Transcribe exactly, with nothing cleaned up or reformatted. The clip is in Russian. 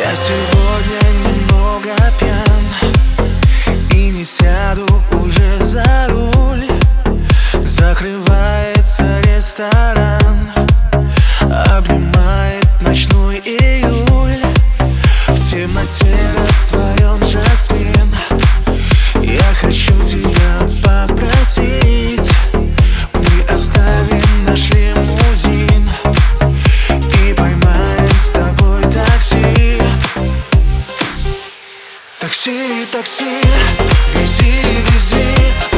Я сегодня немного пьян и не сяду уже за руль. Закрывается ресторан, обнимает ночной июль. В темноте растворен жасмин. Я хочу тебя попросить, мы оставим наш лимузин и поймаем с тобой такси. Такси, такси, вези, вези.